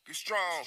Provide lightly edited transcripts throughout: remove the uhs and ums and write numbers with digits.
Be strong.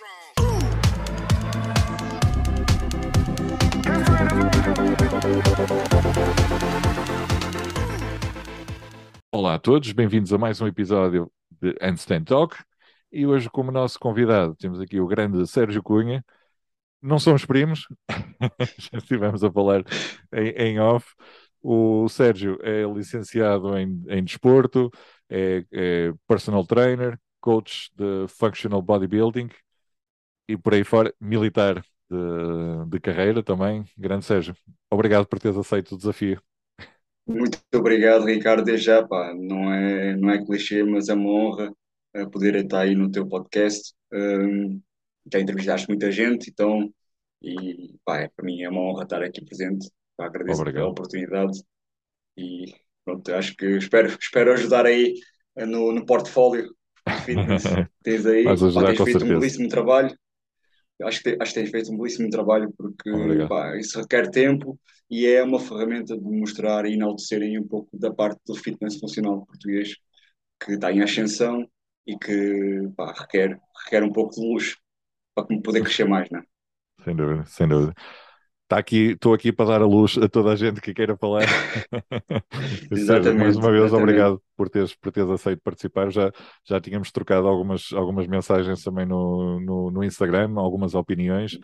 Olá a todos, bem-vindos a mais um episódio de Handstand Talk. E hoje, como nosso convidado, temos aqui o grande Sérgio Cunha. Não somos primos, já estivemos a falar em off. O Sérgio é licenciado em desporto, é personal trainer, coach de functional bodybuilding e por aí fora, militar de carreira também. Grande Sérgio, obrigado por teres aceito o desafio. Muito obrigado, Ricardo, desde já, pá. Não é clichê, mas é uma honra poder estar aí no teu podcast. Já entrevistaste muita gente, então, e pá, para mim é uma honra estar aqui presente. Pá, agradeço a Obrigado. oportunidade e pronto, acho que espero ajudar aí no portfólio de fitness que tens aí. Vais Pá, ajudar tens com feito um certeza. belíssimo trabalho. Acho que tens feito um belíssimo trabalho porque Obrigado. pá, isso requer tempo e é uma ferramenta de mostrar e enaltecerem um pouco da parte do fitness funcional português que está em ascensão e que pá, requer um pouco de luz para poder crescer mais, né? Sem dúvida, sem dúvida. Estou aqui para dar a luz a toda a gente que queira falar. Sérgio, mais Exatamente, uma vez, exatamente. obrigado por teres aceito participar. Já tínhamos trocado algumas mensagens também no Instagram, algumas opiniões,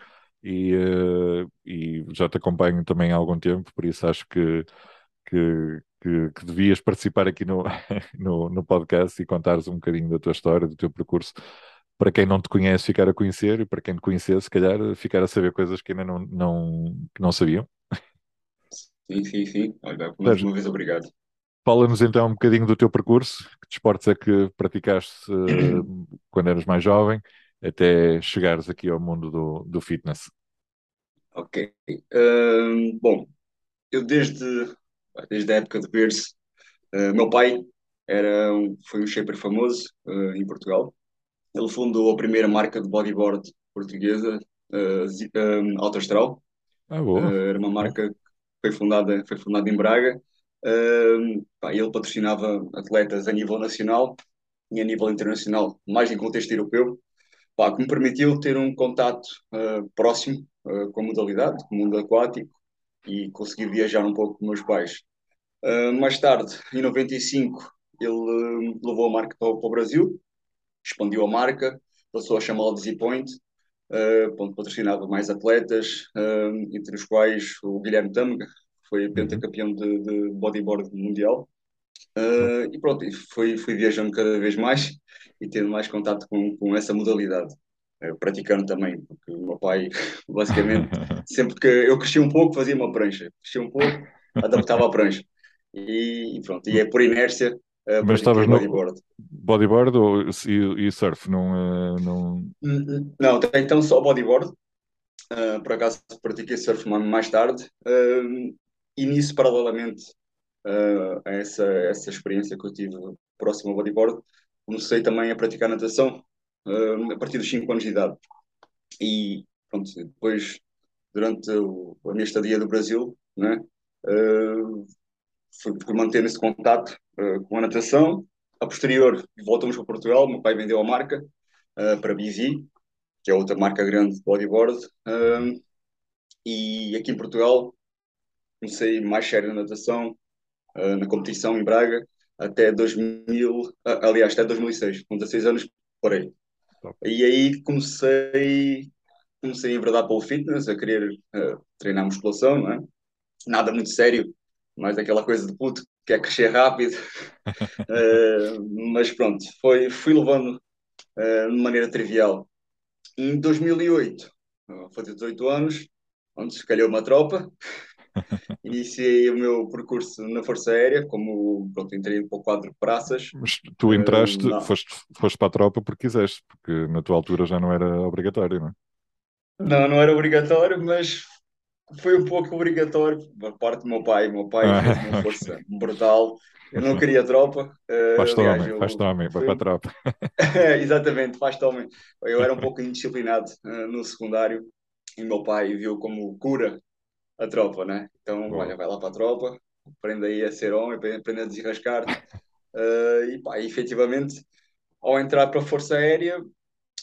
e já te acompanho também há algum tempo, por isso acho que devias participar aqui no, no podcast e contares um bocadinho da tua história, do teu percurso, para quem não te conhece ficar a conhecer e para quem te conhecer, se calhar, ficar a saber coisas que ainda não sabiam. Sim, sim, sim. Olha, mais Sérgio, uma vez obrigado. fala-nos então um bocadinho do teu percurso, que desportos é que praticaste quando eras mais jovem, até chegares aqui ao mundo do fitness. Ok. Bom, eu desde a época de berço, meu pai foi um shaper famoso em Portugal. Ele fundou a primeira marca de bodyboard portuguesa, Alto Astral. Ah, boa. Era uma Ok. marca que foi fundada em Braga. Pá, ele patrocinava atletas a nível nacional e a nível internacional, mais em contexto europeu, pá, que me permitiu ter um contato próximo com a modalidade, com o mundo aquático e conseguir viajar um pouco com meus pais. Mais tarde, em 95, ele levou a marca para o Brasil, expandiu a marca, passou a chamá-la Dizzy Point, onde patrocinava mais atletas, entre os quais o Guilherme Tâmega, que foi Uhum. pentacampeão de bodyboard mundial. Boa. E pronto, e fui viajando cada vez mais e tendo mais contato com essa modalidade. Praticando também, porque o meu pai, basicamente, sempre que eu crescia um pouco, fazia uma prancha. Crescia um pouco, adaptava a prancha. E pronto, e é por inércia, Mas pratiquei estavas no bodyboard. bodyboard e surf? Não... Não, até então só bodyboard. Por acaso pratiquei surf mais tarde. E nisso, paralelamente a essa experiência que eu tive próximo ao bodyboard, comecei também a praticar natação a partir dos 5 anos de idade. E pronto, depois, durante a minha estadia do Brasil, né, uh, fui mantendo esse contato com a natação. A posterior, voltamos para Portugal, meu pai vendeu a marca para BZ, que é outra marca grande de bodyboard. E aqui em Portugal comecei mais sério na natação, na competição em Braga, até 2000, aliás, até 2006, com 16 anos parei. Top. E aí comecei a enverdar pelo fitness, a querer treinar musculação, não é? Nada muito sério, mas aquela coisa de puto que é crescer rápido. Mas pronto, fui levando de maneira trivial. Em 2008, vou fazer 18 anos, onde se calhou uma tropa. Iniciei o meu percurso na Força Aérea, como pronto, entrei para o quadro de praças. Mas tu entraste, Não, foste para a tropa porque quiseste, porque na tua altura já não era obrigatório, não é? não era obrigatório, mas foi um pouco obrigatório por parte do meu pai. O meu pai Ah, fez uma ok. força brutal. Eu não queria tropa. Aliás, Faz-te eu homem, vai para a fui. tropa. Exatamente, faz também. Eu era um pouco indisciplinado no secundário e meu pai viu como cura a tropa, né? Então, Boa. olha, vai lá para a tropa, aprende aí a ser homem, aprende a desenrascar-te. E pá, efetivamente, ao entrar para a Força Aérea,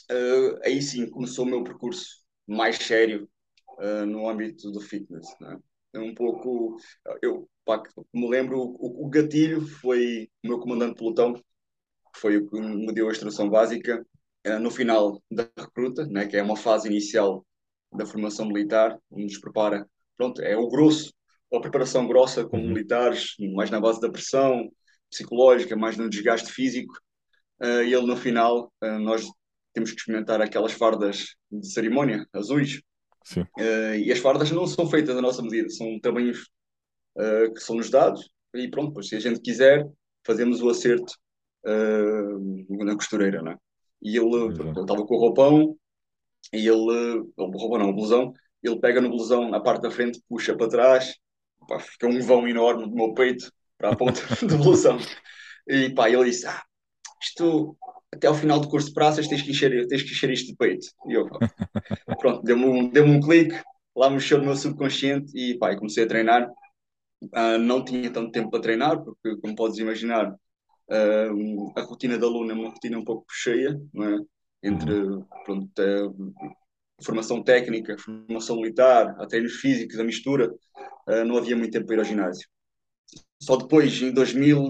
Aí sim começou o meu percurso mais sério no âmbito do fitness, né? É um pouco, eu pá, que me lembro, o gatilho foi o meu comandante de pelotão, que foi o que me deu a instrução básica no final da recruta, né, que é uma fase inicial da formação militar, onde nos prepara, pronto, é o grosso, a preparação grossa como Uhum. militares, mais na base da pressão psicológica, mais no desgaste físico. E ele no final, nós temos que experimentar aquelas fardas de cerimónia, azuis, Sim, e as fardas não são feitas à nossa medida, são tamanhos que são-nos dados, e pronto, pois, se a gente quiser, fazemos o acerto na costureira, né? E ele, pronto, exato. ele estava com o roupão, e o roupão não, o blusão, ele pega no blusão na parte da frente, puxa para trás, pá, fica um vão enorme do meu peito para a ponta do blusão. E pá, ele disse: isto até ao final do curso de praças tens que encher isto de peito. E eu, pronto, deu-me um clique, lá mexeu no meu subconsciente e pá, comecei a treinar. Não tinha tanto tempo para treinar, porque, como podes imaginar, a rotina da Luna é uma rotina um pouco cheia, não é? Entre Uhum. pronto, formação técnica, formação militar, a treinos físicos, a mistura, não havia muito tempo para ir ao ginásio. Só depois, em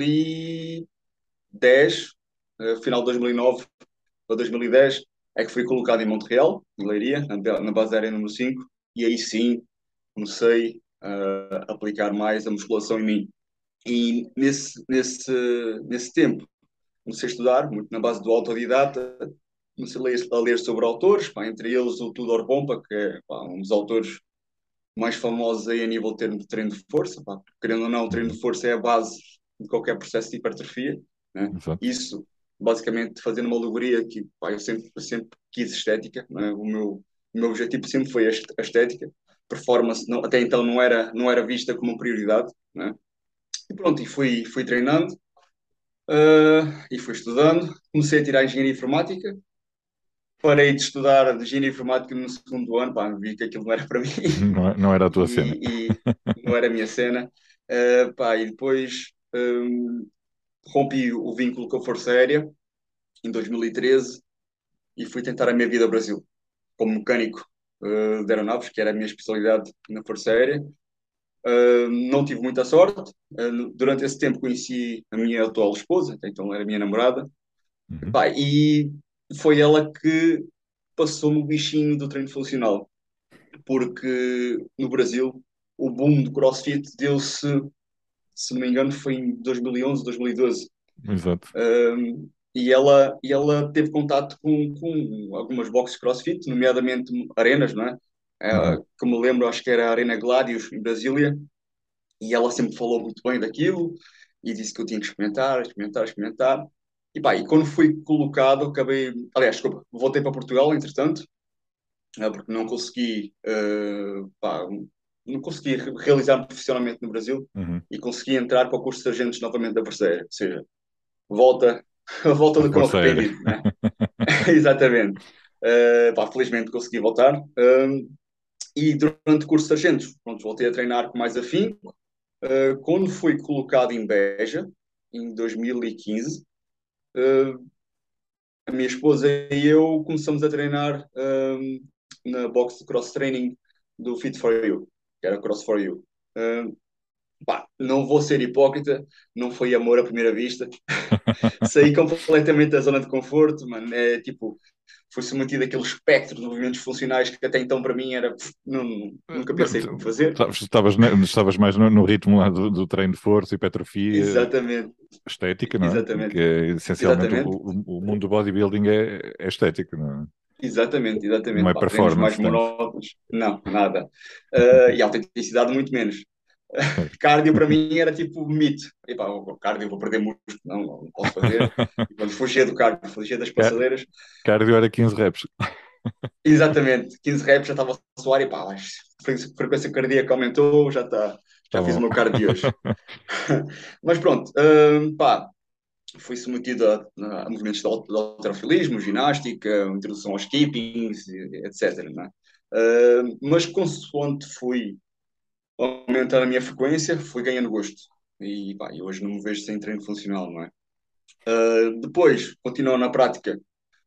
2010, final de 2009 para 2010, é que fui colocado em Montreal, em Leiria, na base aérea número 5, e aí sim comecei a aplicar mais a musculação em mim. E nesse tempo comecei a estudar, muito na base do autodidata, comecei a ler sobre autores, pá, entre eles o Tudor Bompa, que é pá, um dos autores mais famosos aí a nível de termo de treino de força. Pá. Querendo ou não, o treino Uhum. de força é a base de qualquer processo de hipertrofia. Né? Exato. Isso, basicamente, fazendo uma alegoria que pá, eu sempre quis estética. Né? O meu objetivo sempre foi a estética. Performance não, até então não era vista como prioridade. Né? E pronto, fui treinando e fui estudando. Comecei a tirar engenharia informática. Parei de estudar engenharia informática no segundo ano, pá, vi que aquilo não era para mim Não era a tua cena. e não era a minha cena. Pá, e depois rompi o vínculo com a Força Aérea em 2013 e fui tentar a minha vida ao Brasil como mecânico de aeronaves, que era a minha especialidade na Força Aérea. Não tive muita sorte. Durante esse tempo conheci a minha atual esposa, até então era a minha namorada. Uhum. Pá, e foi ela que passou-me o bichinho do treino funcional, porque no Brasil o boom do CrossFit deu-se, se não me engano, foi em 2011, 2012. Exato. E ela teve contato com algumas boxes CrossFit, nomeadamente arenas, não é? Uhum. Que me lembro, acho que era a Arena Gladius, em Brasília, e ela sempre falou muito bem daquilo e disse que eu tinha que experimentar, experimentar, experimentar. E pá, e quando fui colocado, acabei. Aliás, desculpa, voltei para Portugal, entretanto, porque não consegui, pá, não consegui realizar profissionalmente no Brasil Uhum. e consegui entrar para o curso de sargentos novamente da Força. Ou seja, volta, a volta A do cão Força Aérea. arrependido, né? Exatamente. Pá, felizmente consegui voltar. E durante o curso de sargentos, pronto, voltei a treinar com mais afinco. Quando fui colocado em Beja, em 2015, a minha esposa e eu começamos a treinar na box de cross training do Fit for You, que era Cross for You. Pá, não vou ser hipócrita, não foi amor à primeira vista. Saí completamente da zona de conforto, mano. É tipo, foi submetido àquele espectro de movimentos funcionais que até então para mim era. Nunca pensei fazer. Estavas mais no ritmo lá do treino de força, hipertrofia, Exatamente, estética, não é? Que exatamente, é essencialmente exatamente, o mundo do bodybuilding é estética, não é? Não exatamente. é Pá, treinos mais performance tanto. monótonos, não, nada. E autenticidade muito menos. Certo. Cardio para mim era tipo mito. E pá, o cardio vou perder músculo, não posso fazer. E quando fugia do cardio, fugia das Ca- passadeiras. Cardio era 15 reps. Exatamente, 15 reps já estava a suar e pá, a frequência cardíaca aumentou, Tá já fiz o bom. meu cardio de hoje. Mas pronto, pá, fui submetido a movimentos de halterofilismo, ginástica, introdução aos keepings, etc. Né? Mas consoante fui aumentar a minha frequência, fui ganhando gosto. E pá, eu hoje não me vejo sem treino funcional, não é? Depois, continuo na prática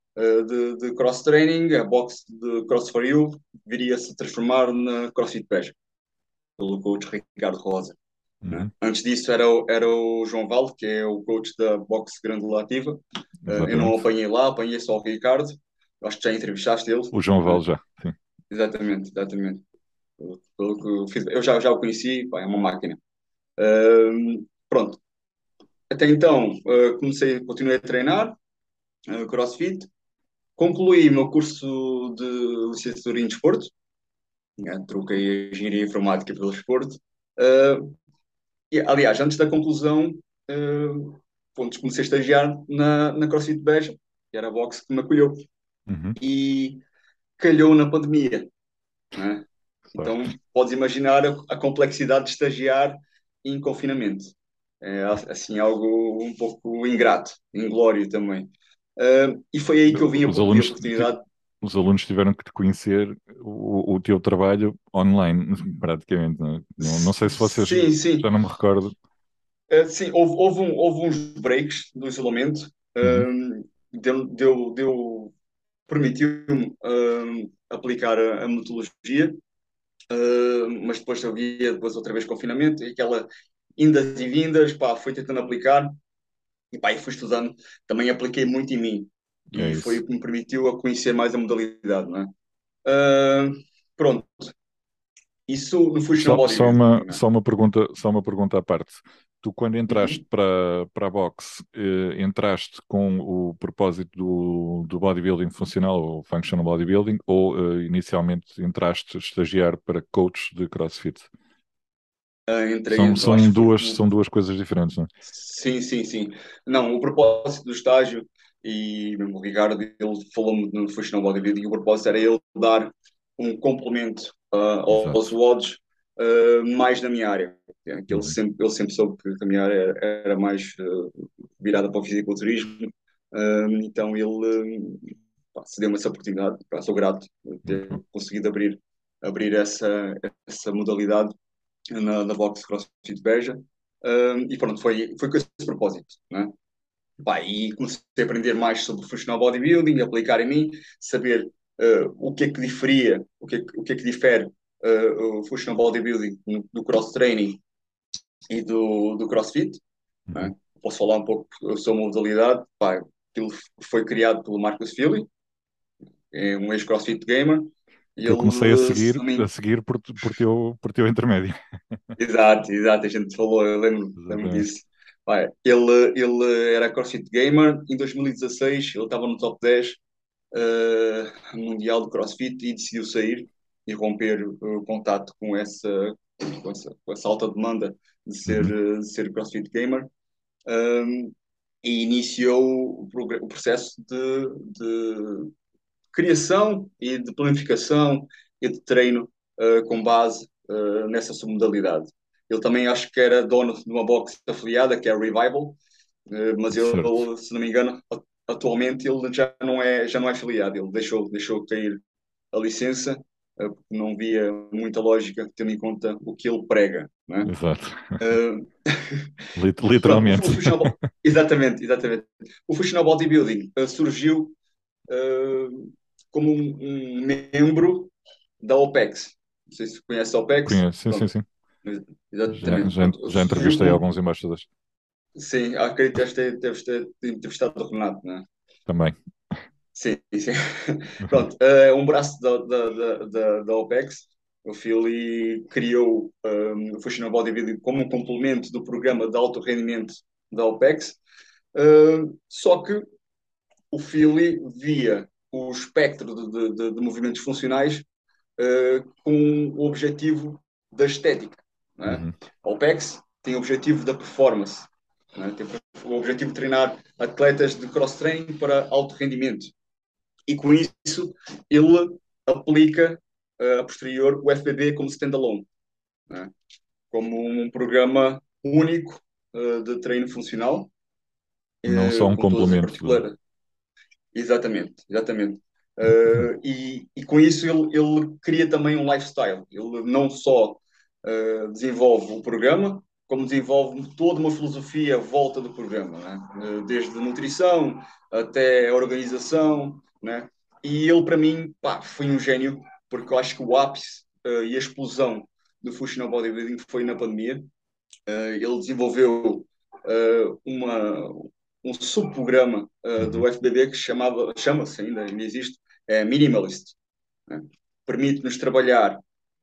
de cross-training, a box de Cross for You viria a se transformar na CrossFit Beja, pelo coach Ricardo Rosa. Né? Uhum. Antes disso era o João Valde, que é o coach da box Grândola Ativa. Eu não Exatamente. apanhei lá, apanhei só o Ricardo. Acho que já entrevistaste ele. O João Val Né? já. Sim. Exatamente, exatamente. Pelo que eu fiz, eu já o conheci, pá, é uma máquina. Pronto. Até então, continuei a treinar, CrossFit. Concluí o meu curso de licenciatura em desporto. Né? Troquei a engenharia informática pelo desporto. Uh, Aliás, antes da conclusão, comecei a estagiar na CrossFit Beja, que era a box que me acolheu. Uhum. E calhou na pandemia. Né? Certo. Então, podes imaginar a complexidade de estagiar em confinamento. É assim algo um pouco ingrato, inglório também. E foi aí que eu Os vi a alunos, oportunidade. os alunos tiveram que te conhecer o teu trabalho online, praticamente. Não, é? Não sei se vocês, Sim, sim. já não me recordo. Sim, houve uns breaks do isolamento. Uhum. Permitiu-me aplicar a metodologia, mas depois havia depois outra vez confinamento e aquela indas e vindas, pá, fui tentando aplicar e pá, e fui estudando. Também apliquei muito em mim É e foi isso. o que me permitiu a conhecer mais a modalidade, não é? Uh, Pronto, isso no Functional Bodybuilding, não é? Só uma pergunta à parte. Tu, quando entraste Uhum. para a boxe, entraste com o propósito do bodybuilding funcional, ou functional bodybuilding, ou inicialmente entraste a estagiar para coach de CrossFit? Entrei, eu acho que São duas coisas diferentes, não é? sim, sim, sim. Não, o propósito do estágio, e mesmo o Ricardo, ele falou-me no Functional Bodybuilding, o propósito era ele dar um complemento aos Exato. WODs mais na minha área. É, que Uhum. ele sempre soube que a minha área era mais virada para o fisiculturismo, então ele pá, cedeu-me essa oportunidade. Pá, sou grato por Muito bom. ter conseguido abrir essa modalidade na box CrossFit Beja. E pronto, foi com esse propósito, né? Pá, e comecei a aprender mais sobre functional bodybuilding, aplicar em mim, saber o que é que diferia, o que é que difere o functional bodybuilding do cross training e do CrossFit. Né? Uhum. Posso falar um pouco sobre a modalidade. Pá, aquilo foi criado pelo Marcus Filly, é um ex-CrossFit gamer, e Que eu comecei ele, se não a me seguir por teu intermédio. exato, exato, a gente falou, eu lembro Exatamente. disso. Vai, ele era CrossFit Gamer, em 2016 ele estava no top 10 mundial de CrossFit e decidiu sair e romper o contato com essa alta demanda Uhum. de ser CrossFit Gamer. Um, e iniciou o processo de criação e de planificação e de treino com base nessa submodalidade. Ele também acho que era dono de uma box afiliada, que é a Revival, mas Certo. ele, se não me engano, atualmente ele já não é afiliado, ele deixou cair a licença, porque não via muita lógica, tendo em conta o que ele prega. Né? Exato. Uh, Pronto, Literalmente. exatamente, exatamente. O Functional Bodybuilding surgiu como um membro da OPEX. Não sei se conhece a OPEX. Conheço, sim, sim, Pronto, sim. exatamente. Pronto, Já surgiu entrevistei como. alguns embaixadores Sim, acredito que deves ter entrevistado o Renato, não é? também. Sim, sim. Pronto, um braço da OPEX. O Philly criou o Functional Bodybuilding como um complemento do programa de alto rendimento da OPEX. Só que o Philly via o espectro de movimentos funcionais com o objetivo da estética. Não é? Uhum. A OPEX tem o objetivo da performance, não é? Tem o objetivo de treinar atletas de cross-training para alto rendimento. E com isso, ele aplica a posterior o FBB como standalone, não é? Como um programa único de treino funcional, Não só um com todas as complemento. particularidades. Exatamente, exatamente. Uhum. E com isso ele cria também um lifestyle. Ele não só desenvolve o programa, como desenvolve toda uma filosofia à volta do programa, né? Desde nutrição até a organização, né? E ele, para mim, pá, foi um gênio, porque eu acho que o ápice e a explosão do Functional Bodybuilding foi na pandemia. Ele desenvolveu um subprograma do Uhum. FBB que chama-se ainda existe, Minimalist, né? Permite-nos trabalhar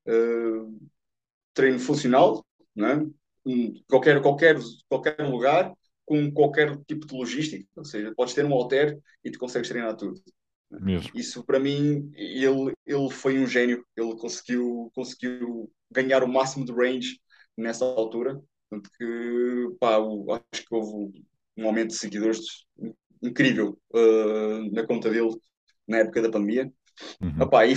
treino funcional, né? Qualquer lugar, com qualquer tipo de logística, ou seja, podes ter um halter e tu consegues treinar tudo. Mesmo. Isso para mim, ele foi um gênio, ele conseguiu ganhar o máximo de range nessa altura, tanto que pá, acho que houve um aumento de seguidores incrível na conta dele na época da pandemia. Uhum. Epá, e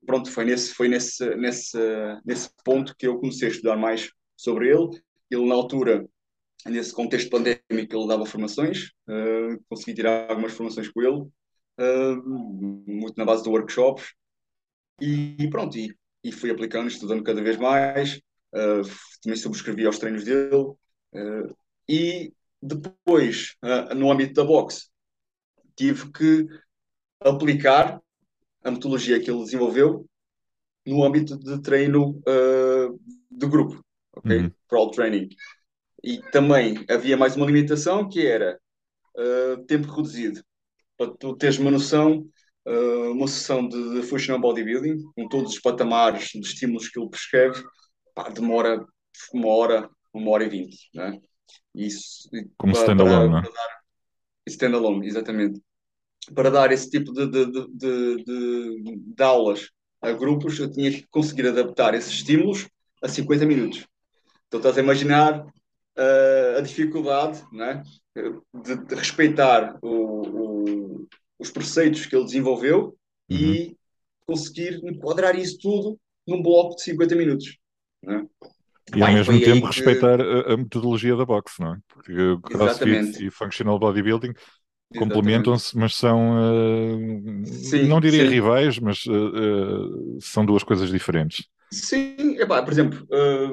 foi nesse ponto que eu comecei a estudar mais sobre ele. Ele, na altura, nesse contexto pandémico, ele dava formações, consegui tirar algumas formações com ele, muito na base de workshops, e pronto, e fui aplicando, estudando cada vez mais, também subscrevi aos treinos dele, e depois, no âmbito da boxe, tive que aplicar a metodologia que ele desenvolveu no âmbito de treino de grupo, ok? Uhum. Crawl training. E também havia mais uma limitação que era tempo reduzido. Para tu teres uma noção, uma sessão de functional bodybuilding, com todos os patamares de estímulos que ele prescreve, pá, demora uma hora e vinte, né? Isso Como para, standalone, para, não é? para dar standalone, exatamente. Para dar esse tipo de aulas a grupos, eu tinha que conseguir adaptar esses estímulos a 50 minutos. Então estás a imaginar a dificuldade, né, de respeitar os preceitos que ele desenvolveu Uhum. e conseguir enquadrar isso tudo num bloco de 50 minutos. Né? E ao Pá, e mesmo foi tempo aí que. respeitar a metodologia da boxe, não é? Porque o CrossFit Exatamente, e Functional Bodybuilding exatamente. complementam-se, mas são, não Sim, diria sim. rivais, mas são duas coisas diferentes. Sim, epá, por exemplo,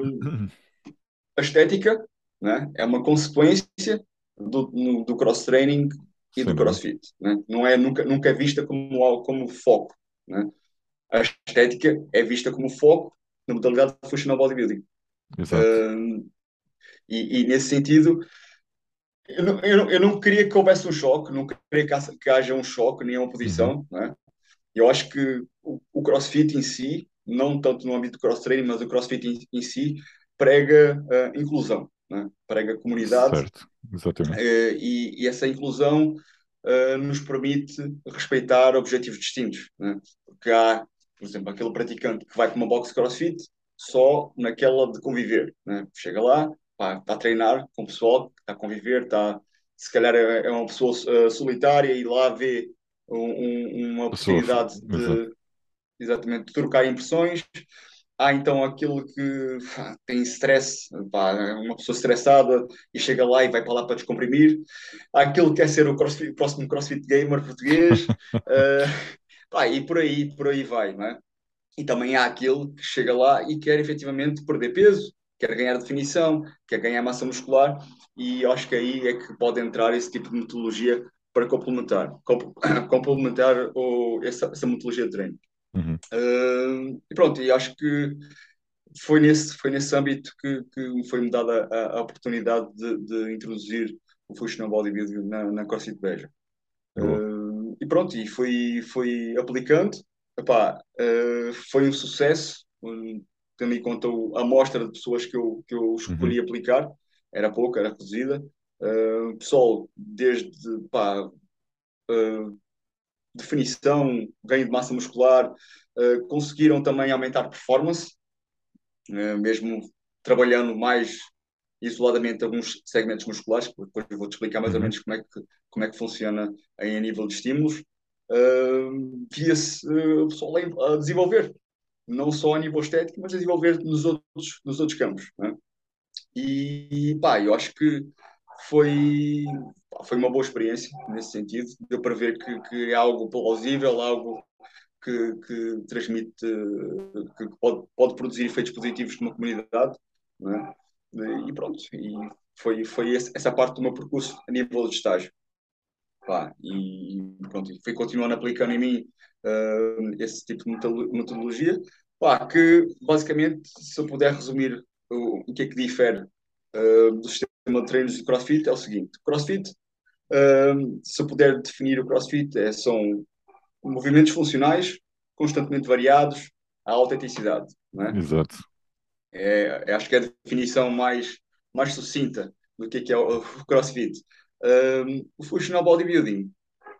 a estética, né, é uma consequência do cross-training e Sem do dúvida. crossfit. Né? Não é, nunca é vista como foco. Né? A estética é vista como foco na modalidade de functional bodybuilding. Exato. Uh, e nesse sentido, eu não queria que houvesse um choque, não queria que haja um choque, nem uma Uhum. posição. Né? Eu acho que o CrossFit em si, não tanto no âmbito do cross-training, mas o CrossFit em si, prega inclusão, né? Prega comunidade, Certo. Exatamente. e essa inclusão nos permite respeitar objetivos distintos, né? Porque há, por exemplo, aquele praticante que vai para uma box CrossFit só naquela de conviver, né? Chega lá, pá, está a treinar com o pessoal, está a conviver, se calhar é uma pessoa solitária e lá vê uma Pessoa. oportunidade Exato. exatamente, de trocar impressões. Há então aquele que tem stress, pá, é uma pessoa estressada e chega lá e vai para lá para descomprimir. Há aquele que quer ser o próximo CrossFit gamer português. uh, Pá, e por aí vai, não é? E também há aquele que chega lá e quer efetivamente perder peso, quer ganhar definição, quer ganhar massa muscular, e eu acho que aí é que pode entrar esse tipo de metodologia para complementar essa metodologia de treino. Uhum. E pronto, e acho que foi nesse âmbito que me foi-me dada a oportunidade de introduzir o functional bodybuilding na CrossFit Beja. Boa. E pronto, e fui aplicando. Epá, foi um sucesso, tendo em conta a amostra de pessoas que eu Uhum. escolhi aplicar, era pouca, era reduzida. Pessoal, desde pá, definição, ganho de massa muscular, conseguiram também aumentar performance, mesmo trabalhando mais isoladamente alguns segmentos musculares, que depois eu vou-te explicar mais ou Uhum. menos como é que funciona aí a nível de estímulos. Via-se o pessoal a desenvolver, não só a nível estético, mas a desenvolver nos outros campos. Né? E pá, eu acho que foi, foi uma boa experiência nesse sentido. Deu para ver que é algo plausível, algo que transmite, que pode produzir efeitos positivos numa comunidade, não é? E pronto, e foi essa parte do meu percurso a nível de estágio. Pá, e pronto, e fui continuando aplicando em mim esse tipo de metodologia, pá, que basicamente, se eu puder resumir o que é que difere do sistema de treinos de CrossFit, é o seguinte: CrossFit, se eu puder definir o CrossFit, são movimentos funcionais constantemente variados à alta intensidade, não é? Exato. Acho que é a definição mais sucinta do que é o CrossFit. O Functional Bodybuilding,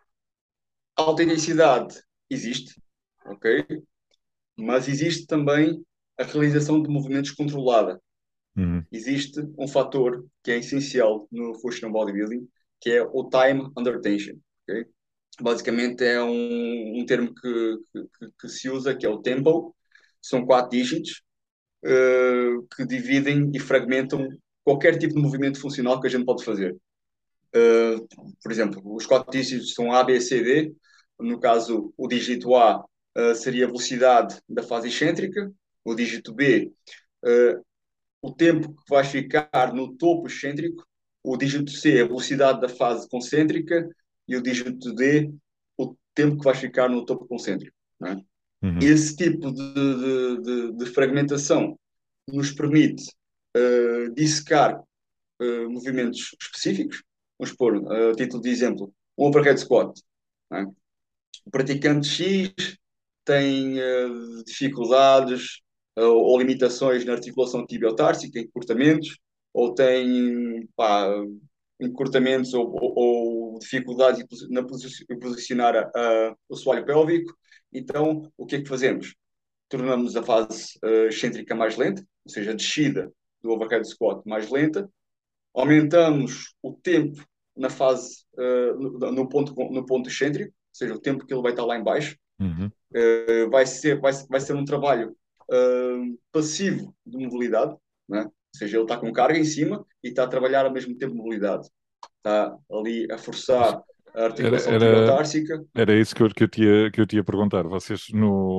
alta intensidade existe, ok? Mas existe também a realização de movimentos controlada. Uhum. Existe um fator que é essencial no Functional Bodybuilding, que é o time under tension, ok? Basicamente é um termo que se usa, que é o tempo. São 4 dígitos que dividem e fragmentam qualquer tipo de movimento funcional que a gente pode fazer. Por exemplo, os 4 dígitos são A, B, C, D. No caso, o dígito A seria a velocidade da fase excêntrica, o dígito B, uh, o tempo que vais ficar no topo excêntrico, o dígito C, a velocidade da fase concêntrica, e o dígito D, o tempo que vais ficar no topo concêntrico. Não é? Uhum. Esse tipo de fragmentação nos permite dissecar movimentos específicos. Vamos pôr, a título de exemplo, um overhead squat. Não é? O praticante X tem dificuldades ou limitações na articulação tibiotársica, encurtamentos, ou tem encurtamentos ou dificuldades em posicionar o assoalho pélvico. Então, o que é que fazemos? Tornamos a fase excêntrica mais lenta, ou seja, a descida do overhead squat mais lenta, aumentamos o tempo na fase, no ponto excêntrico, ou seja, o tempo que ele vai estar lá em baixo. Uhum. Vai ser um trabalho passivo de mobilidade, né? Ou seja, ele está com carga em cima e está a trabalhar ao mesmo tempo mobilidade. Está ali a forçar a Era, articulação era, tibiotársica. era isso que eu te ia perguntar. Vocês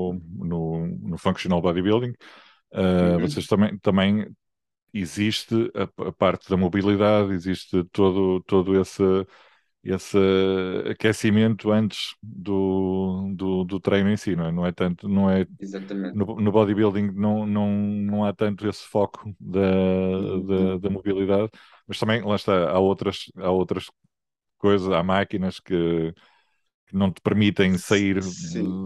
no Functional Bodybuilding, vocês Uhum. também existe a parte da mobilidade, existe todo esse aquecimento antes do treino em si, não é? Não é tanto, não é, Exatamente. no bodybuilding não há tanto esse foco da, da, Uhum. da mobilidade, mas também, lá está, há outras coisas, há máquinas que não te permitem sair Sim,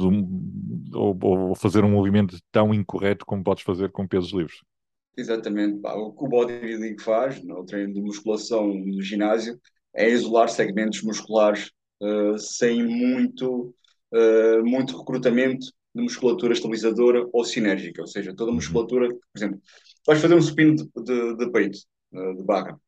ou fazer um movimento tão incorreto como podes fazer com pesos livres. exatamente. Pá, o que o bodybuilding faz, no treino de musculação no ginásio, é isolar segmentos musculares sem muito recrutamento de musculatura estabilizadora ou sinérgica. Ou seja, toda a Uhum. musculatura, por exemplo, vais fazer um supino de peito, de barra.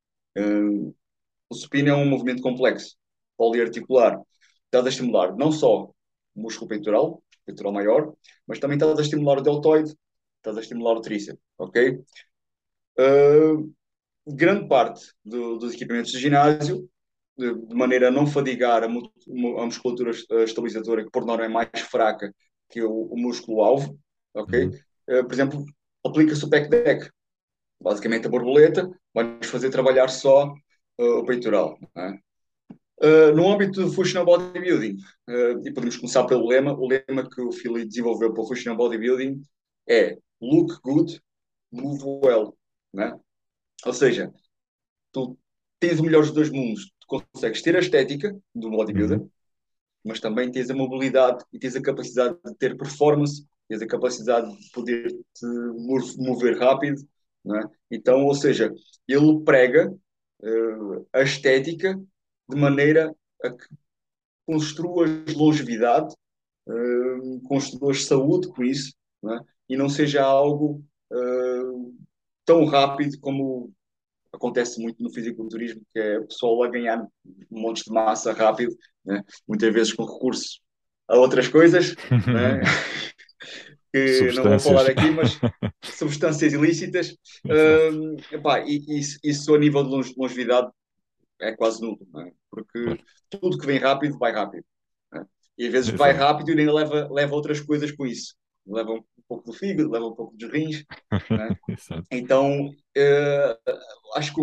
O supino é um movimento complexo, poliarticular. Estás a estimular não só o músculo peitoral maior, mas também estás a estimular o deltoide, estás a estimular o tríceps, ok? Uh, Grande parte dos equipamentos de ginásio, de maneira a não fadigar a musculatura estabilizadora, que por norma é mais fraca que o músculo-alvo, ok? Uhum. Por exemplo, aplica-se o pec deck. Basicamente, a borboleta vai-nos fazer trabalhar só o peitoral. Não é? No âmbito do Functional Bodybuilding, e podemos começar pelo lema, o lema que o Philly desenvolveu para o Functional Bodybuilding é Look Good, Move Well. Né? Ou seja, tu tens o melhor dos dois mundos. Tu consegues ter a estética do bodybuilder, Uhum. mas também tens a mobilidade e tens a capacidade de ter performance, tens a capacidade de poder te mover rápido. Né? Então, ou seja, ele prega a estética de maneira a que construas longevidade, construas saúde com isso, né? E não seja algo tão rápido como acontece muito no fisiculturismo, que é o pessoal a ganhar montes de massa rápido, né? Muitas vezes com recurso a outras coisas, né? Que não vou falar Substâncias. aqui, mas substâncias ilícitas, Exato. epá, e isso a nível de longevidade é quase nulo, não é? Porque Claro. tudo que vem rápido vai rápido. Né? E às vezes vai Exato. rápido e ainda leva outras coisas com isso. Levam um pouco do fígado, leva um pouco dos rins, né? Exato. Então, acho que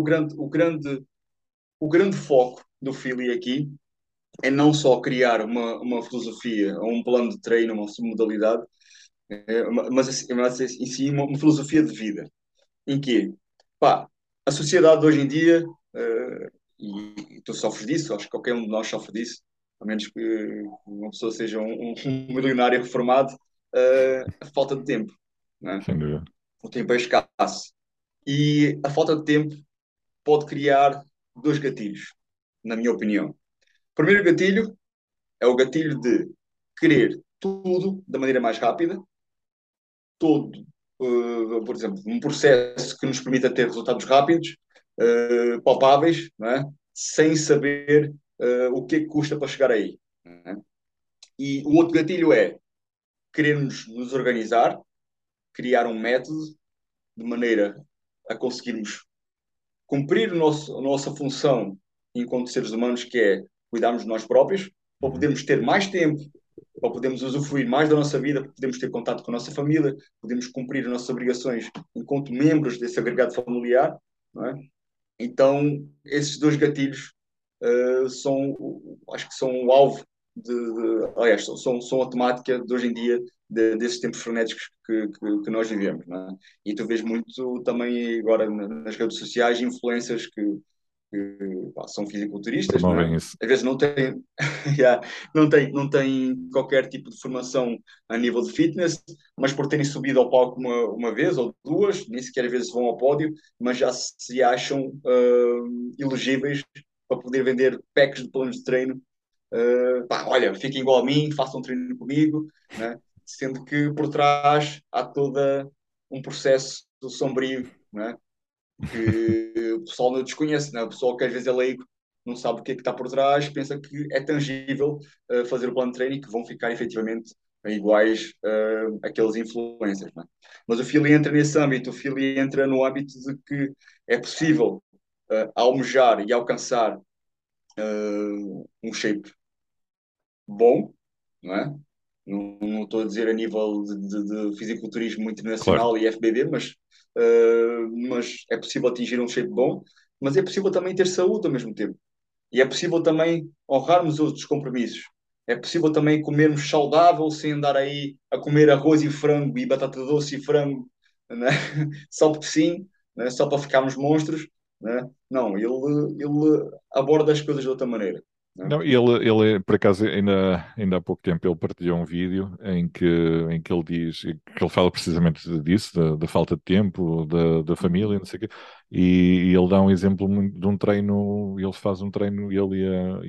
o grande foco do Philly aqui é não só criar uma filosofia, um plano de treino, uma submodalidade, mas em si uma filosofia de vida. Em que, pá, a sociedade de hoje em dia, e tu sofres disso, acho que qualquer um de nós sofre disso, a menos que uma pessoa seja um milionário reformado, a falta de tempo, né? Sem dúvida. O tempo é escasso. E a falta de tempo pode criar dois gatilhos, na minha opinião. O primeiro gatilho é o gatilho de querer tudo da maneira mais rápida, todo, por exemplo, um processo que nos permita ter resultados rápidos, palpáveis, não é? Sem saber o que é que custa para chegar aí. Não é? E o outro gatilho é querermos nos organizar, criar um método de maneira a conseguirmos cumprir a nossa função enquanto seres humanos, que é cuidarmos de nós próprios, para Uhum. podermos ter mais tempo, para podermos usufruir mais da nossa vida, para podermos ter contato com a nossa família, podemos cumprir as nossas obrigações enquanto membros desse agregado familiar, não é? Então, esses dois gatilhos acho que são o alvo aliás, são a temática de hoje em dia desses tempos frenéticos que nós vivemos, não é? E tu vês muito também agora nas redes sociais influências que pá, são fisiculturistas, não é? Promovem isso. Às vezes não têm, yeah, não têm qualquer tipo de formação a nível de fitness, mas por terem subido ao palco uma vez ou duas, nem sequer às vezes vão ao pódio, mas já se acham elegíveis para poder vender packs de planos de treino. Pá, olha, fiquem igual a mim, façam um treino comigo, né? Sendo que por trás há toda um processo sombrio, né? Que o pessoal não desconhece, né? O pessoal que às vezes é leigo não sabe o que é que está por trás, pensa que é tangível fazer o plano de treino e que vão ficar efetivamente iguais àqueles influencers. Né? Mas o Philly entra nesse âmbito, o Philly entra no âmbito de que é possível almejar e alcançar um shape bom, não é? Não estou a dizer a nível de fisiculturismo Claro, internacional e FBB, mas é possível atingir um shape bom, mas é possível também ter saúde ao mesmo tempo. E é possível também honrarmos os outros compromissos. É possível também comermos saudável sem andar aí a comer arroz e frango e batata doce e frango, né? Só porque sim, né? Só para ficarmos monstros. Né? Não, ele aborda as coisas de outra maneira. Né? não, por acaso, ainda há pouco tempo, ele partilhou um vídeo em que ele diz, que ele fala precisamente disso, da falta de tempo, da família, não sei o quê, e ele dá um exemplo de um treino, ele faz um treino, ele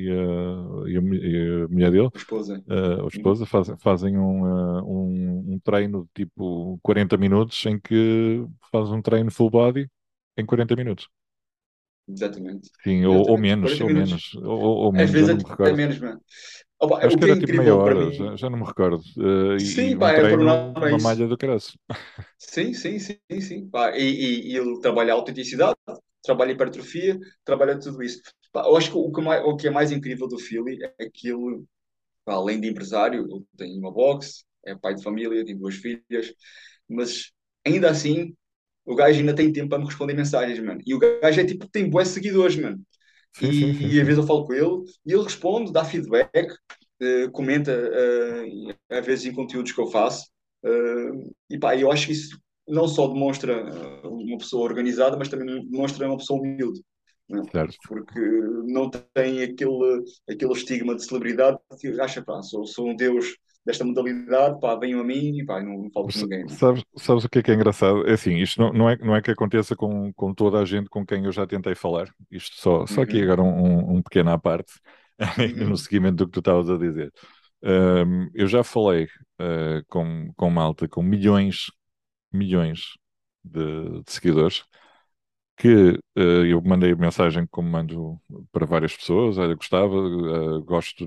e a mulher dele, A esposa. a esposa, fazem um treino de tipo 40 minutos, em que faz um treino full body em 40 minutos. Exatamente. Sim, ou Exatamente. menos, 40 ou minutos. menos, ou Às menos, já vezes não me até recordo. menos, mano. Opa, Acho o que que é era tipo meia incrível para hora, mim. já não me recordo. E Sim, um pá, é por treino, norma é uma isso. malha do caralho. Sim, sim, sim, sim. Pá, e ele trabalha a autenticidade, trabalha a hipertrofia, trabalha tudo isso. Pá, eu acho que o que é mais incrível do Philly é que ele, pá, além de empresário, ele tem uma box, é pai de família, tem duas filhas, mas ainda assim, o gajo ainda tem tempo para me responder mensagens, mano. E o gajo é tipo, tem bué seguidores, mano. Sim, sim, sim, E às sim. vezes eu falo com ele e ele responde, dá feedback, comenta às vezes em conteúdos que eu faço. E pá, eu acho que isso não só demonstra uma pessoa organizada, mas também demonstra uma pessoa humilde, né? Certo. Porque não tem aquele estigma de celebridade que acha, pá, sou um deus desta modalidade, pá, venham a mim e pá, não falo com ninguém, né? Sabes o que é engraçado? É assim, isto não é que aconteça com toda a gente com quem eu já tentei falar. Isto só aqui Uhum, agora um pequeno à parte, ainda no uhum, seguimento do que tu estavas a dizer. Eu já falei com malta com milhões de seguidores que eu mandei mensagem como mando para várias pessoas, olha, gostava, gosto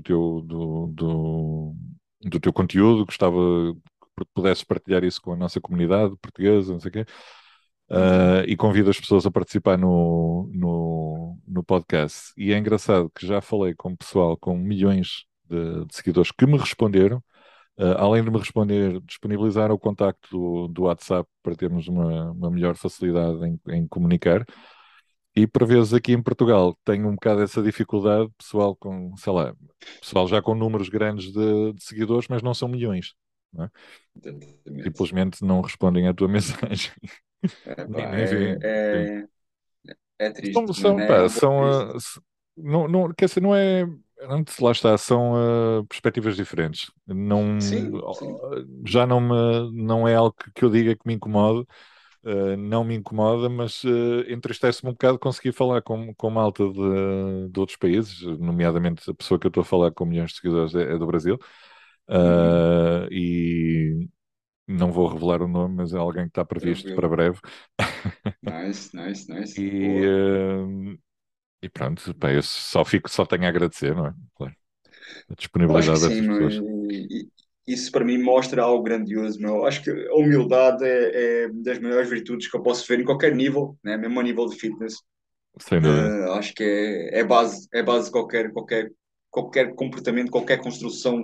do teu conteúdo, gostava que pudesses partilhar isso com a nossa comunidade portuguesa, não sei o quê. uhum. E convido as pessoas a participar no podcast. E é engraçado que já falei com pessoal com milhões de seguidores que me responderam, Além de me responder, disponibilizar o contacto do WhatsApp para termos uma melhor facilidade em comunicar. E por vezes aqui em Portugal tenho um bocado essa dificuldade, pessoal com, sei lá, pessoal já com números grandes de seguidores, mas não são milhões, não é? Exatamente. Simplesmente não respondem à tua mensagem, nem, Epá, nem veem. Sim. é triste, Pá, é um pouco triste. não, não, quer dizer, não é, antes lá está, são perspectivas diferentes. Não, Sim, sim, já não é algo que eu diga que me incomode. Não me incomoda, mas entristece-me um bocado conseguir falar com malta de outros países, nomeadamente a pessoa que eu estou a falar com milhões de seguidores é do Brasil. uhum, E não vou revelar o nome, mas é alguém que está previsto para tranquilo. breve. Nice, nice, nice. E, Boa. e pronto, pá, eu só tenho a agradecer, não é? Claro, a Eu acho que disponibilidade sim, dessas meu, pessoas, isso para mim mostra algo grandioso, meu. Eu acho que a humildade é das maiores virtudes que eu posso ver em qualquer nível, né? Mesmo a nível de fitness. sem dúvida. Acho que é base de qualquer comportamento, qualquer construção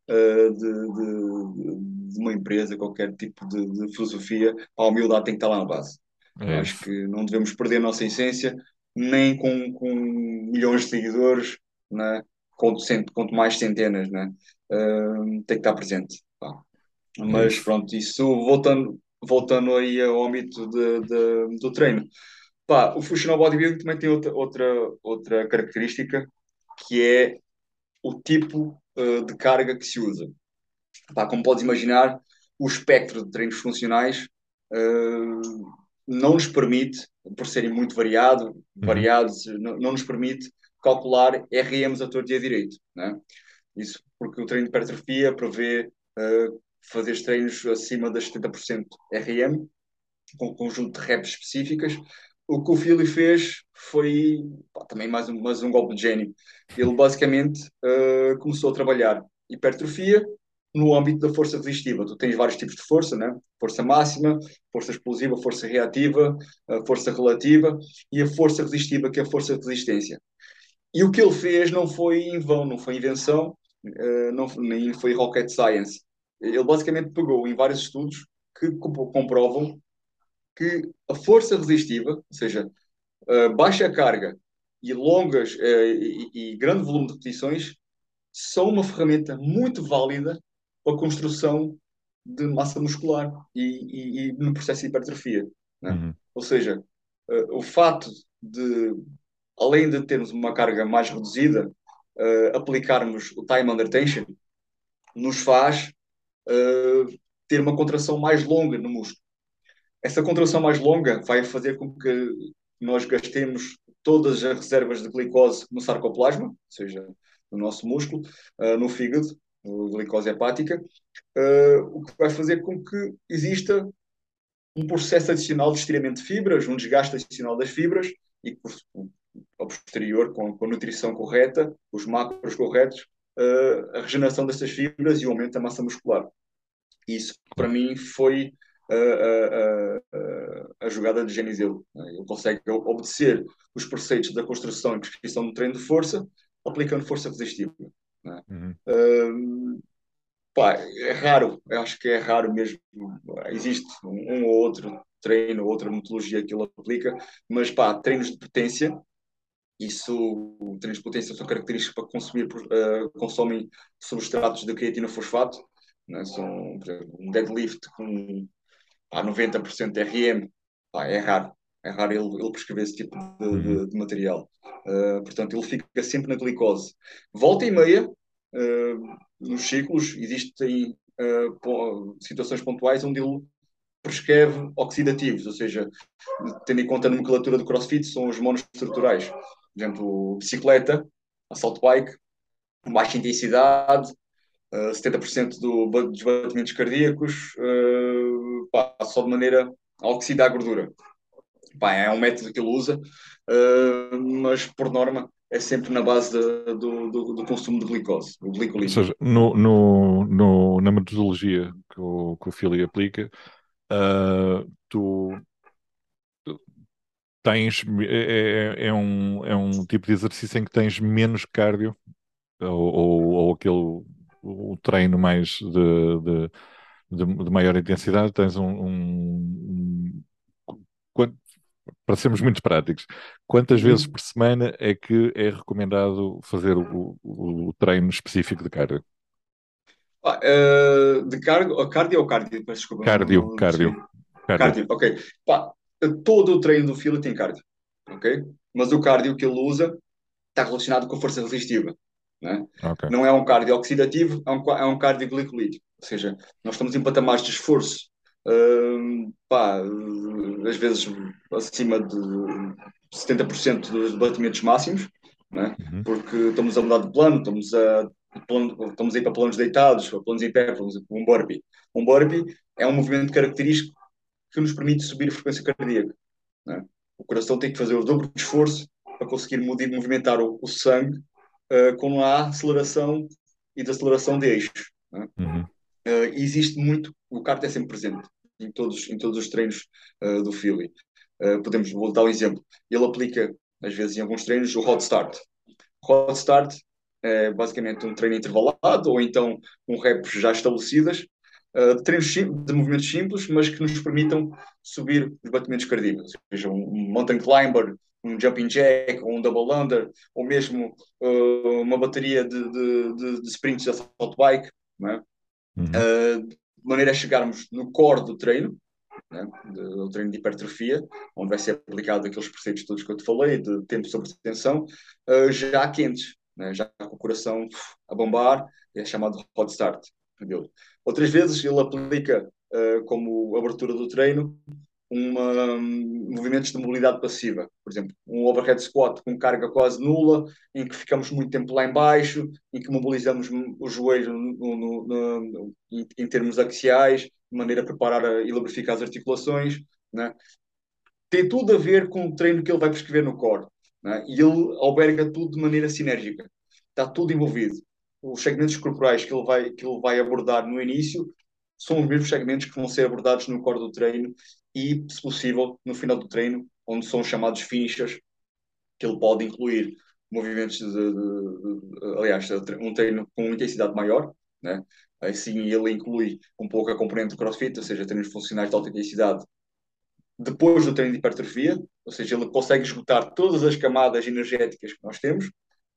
de uma empresa, qualquer tipo de filosofia. A humildade tem que estar lá na base. É Acho isso, que não devemos perder a nossa essência, nem com milhões de seguidores, né? Quanto mais centenas, né? Tem que estar presente. Pá. é Mas isso. pronto, isso voltando aí ao âmbito do treino. Pá, o functional bodybuilding também tem outra característica, que é o tipo de carga que se usa. Pá, como podes imaginar, o espectro de treinos funcionais não nos permite, por serem muito Uhum, variados, não nos permite calcular RMs a torto e a direito, né? Isso porque o treino de hipertrofia prevê fazer treinos acima das 70% RM, com um conjunto de reps específicas. O que o Philly fez foi pá, também mais um golpe de gênio. Ele basicamente começou a trabalhar hipertrofia no âmbito da força resistiva. Tu tens vários tipos de força, né? Força máxima, força explosiva, força reativa, força relativa e a força resistiva, que é a força de resistência. E o que ele fez não foi em vão, não foi invenção, nem foi rocket science. Ele basicamente pegou em vários estudos que comprovam que a força resistiva, ou seja, baixa carga e longas e grande volume de repetições, são uma ferramenta muito válida para a construção de massa muscular e no processo de hipertrofia. Né? uhum, Ou seja, o fato de, além de termos uma carga mais reduzida, aplicarmos o time under tension, nos faz ter uma contração mais longa no músculo. Essa contração mais longa vai fazer com que nós gastemos todas as reservas de glicose no sarcoplasma, ou seja, no nosso músculo, no fígado, no glicose hepática, o que vai fazer com que exista um processo adicional de estiramento de fibras, um desgaste adicional das fibras e, ao posterior, com a nutrição correta, os macros corretos, a regeneração dessas fibras e o aumento da massa muscular. Isso, para claro. mim, foi a jogada de Geniseu. Ele consegue obedecer os preceitos da construção e prescrição do treino de força, aplicando força resistiva. Né? Uhum. Pá, é raro, eu acho que é raro mesmo. Existe um ou outro treino, outra metodologia que ele aplica, mas pá, treinos de potência, treinos de potência são característicos para consumir, consomem substratos de creatina fosfato, né? São, por exemplo, um deadlift com 90% de RM, pá, é raro. É raro ele prescrever esse tipo Uhum. de material. Portanto, ele fica sempre na glicose. Volta e meia, nos ciclos, existem situações pontuais onde ele prescreve oxidativos, ou seja, tendo em conta a nomenclatura do CrossFit, são os monoestruturais. Por exemplo, bicicleta, assalto bike, baixa intensidade, 70% dos batimentos cardíacos, pá, só de maneira a oxidar a gordura. Pá, é um método que ele usa, mas por norma é sempre na base do consumo de glicose, o Ou glicolítico. seja, Né? na metodologia que o Philly aplica, tu tens, é um tipo de exercício em que tens menos cardio, ou aquele. o treino mais de maior intensidade, tens quan- para sermos muito práticos, quantas vezes Uhum. por semana é que é recomendado fazer o treino específico de cardio? De cardio ou cardio? Peço desculpa, Cardio, não cardio, percebi. cardio. Cardio, ok. Pá, todo o treino do Phil tem cardio, ok? Mas o cardio que ele usa está relacionado com a força resistiva, né? Ok. Não é um cardio oxidativo, é um cardio glicolítico. Ou seja, nós estamos em patamares de esforço, pá, às vezes acima de 70% dos batimentos máximos, né? Uhum, Porque estamos a mudar de plano, estamos a ir para planos deitados, para planos em pé, um burpee. Um burpee é um movimento característico que nos permite subir a frequência cardíaca, né? O coração tem que fazer o dobro de esforço para conseguir movimentar o sangue com a aceleração e desaceleração de eixos, né? uhum, E existe muito, o cardio é sempre presente em todos os treinos do Philly. Podemos voltar ao exemplo. Ele aplica, às vezes, em alguns treinos, o hot start. Hot start é basicamente um treino intervalado ou então com reps já estabelecidas, de treinos de movimentos simples, mas que nos permitam subir os batimentos cardíacos. Ou seja, um mountain climber, um jumping jack, ou um double under, ou mesmo uma bateria de sprints de assault bike, não é? uhum. De maneira a chegarmos no core do treino, né, do treino de hipertrofia, onde vai ser aplicado aqueles preceitos todos que eu te falei, de tempo sobre tensão, já quentes, né, já com o coração a bombar, é chamado hot start. Entendeu? Outras vezes ele aplica, como abertura do treino, movimentos de mobilidade passiva. Por exemplo, um overhead squat com carga quase nula, em que ficamos muito tempo lá em baixo, em que mobilizamos o joelho em termos axiais, de maneira a preparar e lubrificar as articulações. Né? Tem tudo a ver com o treino que ele vai prescrever no core. Né? E ele alberga tudo de maneira sinérgica. Está tudo envolvido. Os segmentos corporais que ele vai abordar no início são os mesmos segmentos que vão ser abordados no core do treino e, se possível, no final do treino, onde são chamados finishers, que ele pode incluir movimentos aliás, um treino com intensidade maior, né? Assim ele inclui um pouco a componente do CrossFit, ou seja, treinos funcionais de alta intensidade depois do treino de hipertrofia, ou seja, ele consegue esgotar todas as camadas energéticas que nós temos,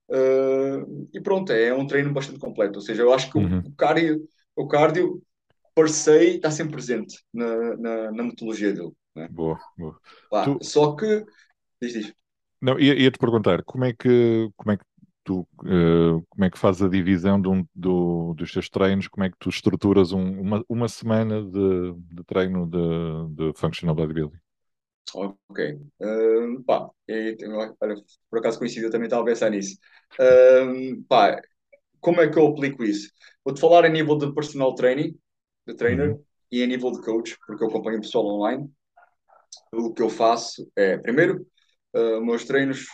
e pronto, é um treino bastante completo. Ou seja, eu acho que Uhum. o cardio per se está sempre presente na metodologia dele. Né? Boa, boa. Pá, Tu, só que, diz. não, ia-te perguntar, como é que como é que fazes a divisão dos teus treinos? Como é que tu estruturas uma semana de treino de functional bodybuilding? Ok. Pá, olha, por acaso coincidiu, eu também estava a pensar nisso. Pá, como é que eu aplico isso? Vou-te falar a nível de personal training, de trainer, Uhum, e a nível de coach, porque eu acompanho o pessoal online. O que eu faço é, primeiro, meus treinos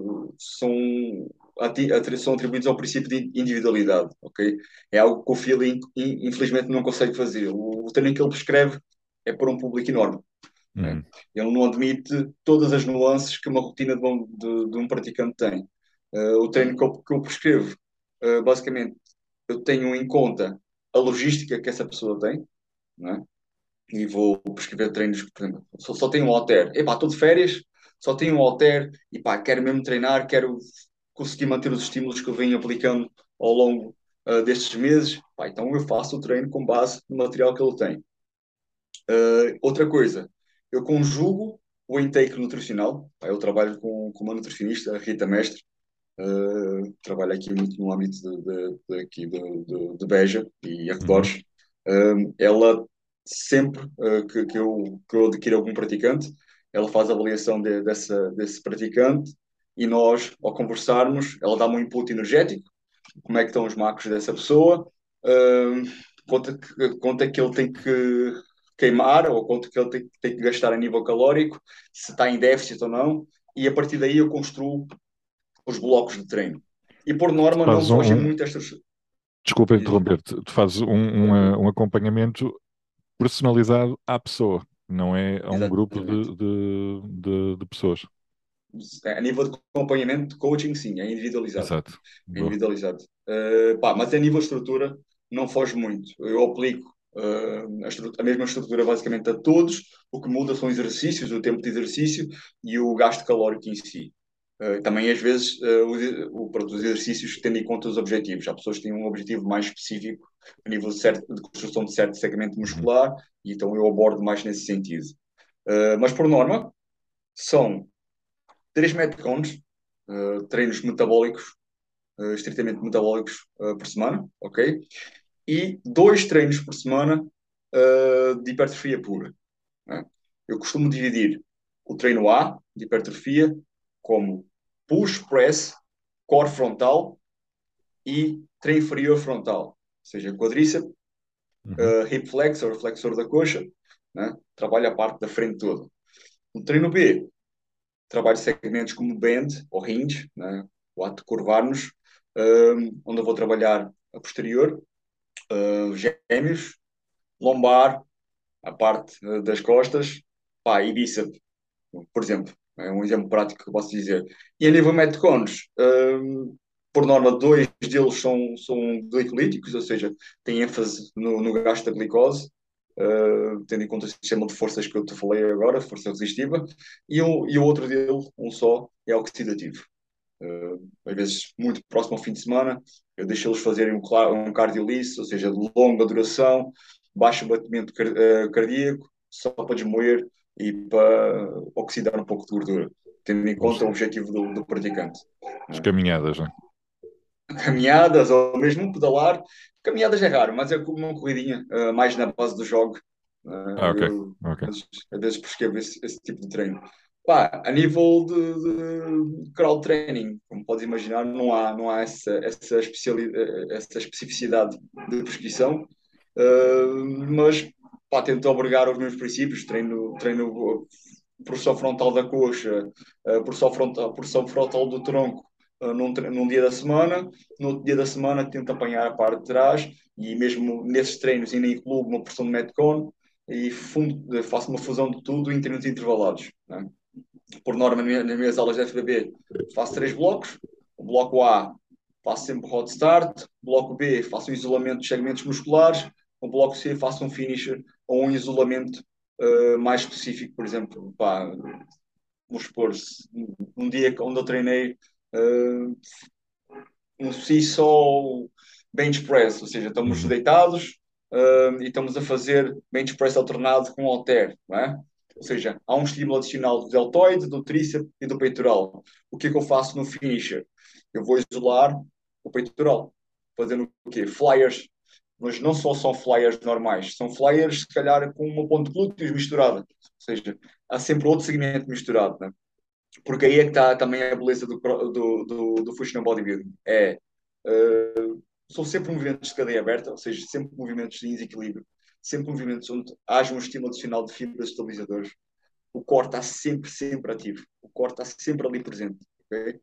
são atribuídos ao princípio de individualidade, ok? É algo que o Phil, infelizmente, não consegue fazer. O treino que ele prescreve é para um público enorme. Né? uhum. Ele não admite todas as nuances que uma rotina de um praticante tem. O treino que eu prescrevo, basicamente, eu tenho em conta a logística que essa pessoa tem, né? E vou prescrever treinos, por exemplo, só tenho um halter. Epá, estou de férias, só tenho um halter e pá, quero mesmo treinar, quero conseguir manter os estímulos que eu venho aplicando ao longo destes meses. Pá, então eu faço o treino com base no material que ele tem. Outra coisa, eu conjugo o intake nutricional. Pá, eu trabalho com uma nutricionista, a Rita Mestre, trabalha aqui muito no âmbito aqui de Beja e Uhum. arredores. Ela sempre que eu adquiro algum praticante, ela faz a avaliação desse praticante e nós, ao conversarmos, ela dá-me um input energético, como é que estão os macros dessa pessoa, uh, quanto é que ele tem que queimar ou quanto que ele tem que gastar a nível calórico, se está em déficit ou não, e a partir daí eu construo os blocos de treino. E por Tu norma não fazes fogem muito estas. desculpa Diz. interromper-te, tu fazes um acompanhamento personalizado à pessoa, não é a um grupo Exatamente. de pessoas. A nível de acompanhamento, de coaching, sim, é individualizado. Exato. É Boa. individualizado. Pá, mas a nível de estrutura, não foge muito. Eu aplico a mesma estrutura basicamente a todos. O que muda são os exercícios, o tempo de exercício e o gasto calórico em si. Também, às vezes, pronto, os exercícios tendo em conta os objetivos. Há pessoas que têm um objetivo mais específico a nível de construção de certo segmento Uhum. muscular, e então eu abordo mais nesse sentido. Mas, por norma, são 3 metcons, treinos metabólicos, estritamente metabólicos, por semana, ok? E 2 treinos por semana, de hipertrofia pura. Né? Eu costumo dividir o treino A, de hipertrofia, como push press, core frontal e treino inferior frontal, ou seja, quadríceps, Uhum. hip flexor, flexor da coxa, né? Trabalho a parte da frente toda. No treino B, trabalho segmentos como bend ou hinge, né? O ato de curvar-nos, onde eu vou trabalhar a posterior, gêmeos, lombar, a parte das costas, pá, e bíceps, por exemplo. É um exemplo prático que eu posso dizer. E a nível de metcones, por norma, 2 deles são glicolíticos, ou seja, têm ênfase no gasto da glicose, tendo em conta o sistema de forças que eu te falei agora, força resistiva, e o outro dele, um só, é oxidativo. Às vezes muito próximo ao fim de semana, eu deixo eles fazerem um cardio liso, ou seja, de longa duração, baixo batimento cardíaco, só para desmoer e para oxidar um pouco de gordura, tendo em Pois. conta o objetivo do praticante. As Né? caminhadas, né? Caminhadas ou mesmo pedalar, caminhadas é raro, mas é como uma corridinha, mais na base do jogo. Ah, ok. Eu Ok. às vezes prescrevo esse tipo de treino. Pá, a nível de crowd training, como podes imaginar, não há essa especificidade de prescrição, mas pá, tento obrigar os meus princípios, treino porção frontal da coxa, porção frontal do tronco, num dia da semana, no outro dia da semana tento apanhar a parte de trás, e mesmo nesses treinos ainda incluo uma porção de metcon, e faço uma fusão de tudo em treinos intervalados. Né? Por norma, nas minhas aulas de FBB, faço 3 blocos. O bloco A faço sempre hot start, o bloco B faço um isolamento de segmentos musculares, o bloco C faço um finisher ou um isolamento mais específico, por exemplo, pá, vamos supor, um dia onde eu treinei uh, um seesaw bench press, ou seja, estamos Uhum. deitados e estamos a fazer bench press alternado com halter, não é? Ou seja, há um estímulo adicional do deltoide, do tríceps e do peitoral. O que é que eu faço no finisher? Eu vou isolar o peitoral, fazendo o quê? Flyers, mas não são flyers normais, são flyers, se calhar, com uma ponte de glúteos misturada. Ou seja, há sempre outro segmento misturado, né? Porque aí é que está também a beleza do functional bodybuilding. São sempre movimentos de cadeia aberta, ou seja, sempre movimentos de desequilíbrio, sempre movimentos onde haja um estímulo adicional de fibras estabilizadoras. O core está sempre, sempre ativo. O core está sempre ali presente. Okay?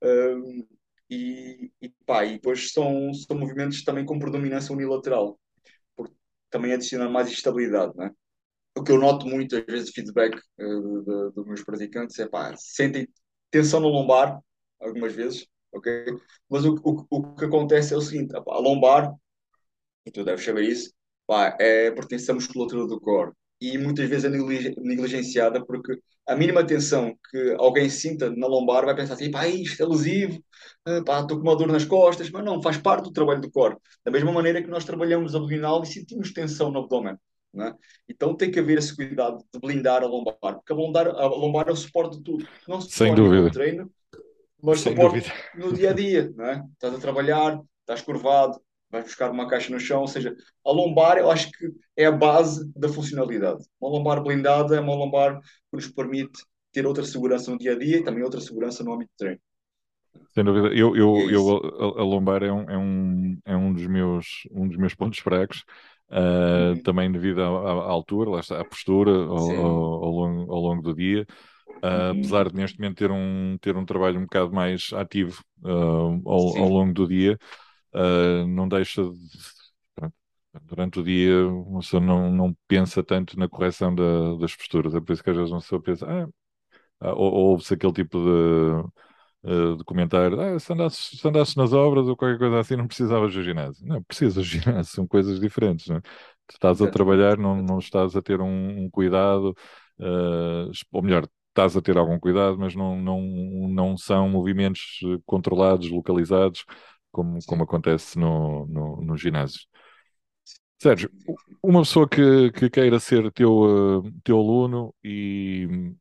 E depois são movimentos também com predominância unilateral, porque também adiciona mais estabilidade, né? O que eu noto muito, às vezes, feedback dos meus praticantes é pá, sentem tensão no lombar, algumas vezes, ok? Mas o que acontece é o seguinte: a lombar, e tu deves saber isso, pá, pertence à musculatura do core. E muitas vezes é negligenciada porque a mínima tensão que alguém sinta na lombar vai pensar assim, pá, isto é lesivo, pá, estou com uma dor nas costas, mas não, faz parte do trabalho do core. Da mesma maneira que nós trabalhamos abdominal e sentimos tensão no abdômen. Não é? Então tem que haver esse cuidado de blindar a lombar, porque a lombar é o suporte de tudo, não Sem só a nível de dúvida. treino, mas Sem suporte dúvida. no dia a dia, não é? Estás a trabalhar, estás curvado, vais buscar uma caixa no chão, ou seja, a lombar eu acho que é a base da funcionalidade. Uma lombar blindada é uma lombar que nos permite ter outra segurança no dia a dia e também outra segurança no âmbito de treino. Sem dúvida. E é isso. A lombar é um dos meus pontos fracos. Uhum. Também devido à altura, lá está, à postura Sim. ao longo do dia. Apesar Uhum. de neste momento ter um trabalho um bocado mais ativo, ao Sim. longo do dia, não deixa de. Pronto, durante o dia, uma pessoa não pensa tanto na correção das posturas. É por isso que às vezes uma pessoa pensa, Ouve-se aquele tipo de comentário, se andasses nas obras ou qualquer coisa assim, não precisavas do ginásio. Não, precisas do ginásio, são coisas diferentes, não é? Tu estás a Exatamente. trabalhar, não estás a ter um cuidado, ou melhor, estás a ter algum cuidado, mas não são movimentos controlados, localizados, como Sim, acontece no ginásio. sim, Sérgio, sim, sim, sim. uma pessoa que queira ser teu aluno e